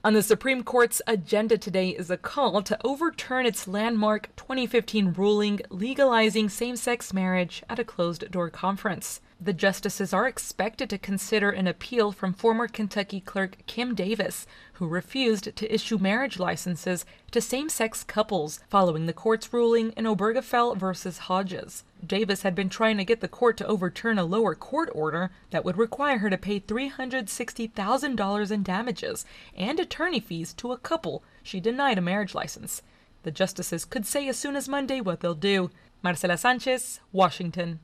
On the Supreme Court's agenda today is a call to overturn its landmark 2015 ruling legalizing same-sex marriage at a closed-door conference. The justices are expected to consider an appeal from former Kentucky clerk Kim Davis, who refused to issue marriage licenses to same-sex couples following the court's ruling in Obergefell v. Hodges. Davis had been trying to get the court to overturn a lower court order that would require her to pay $360,000 in damages and attorney fees to a couple she denied a marriage license. The justices could say as soon as Monday what they'll do. Marcela Sanchez, Washington.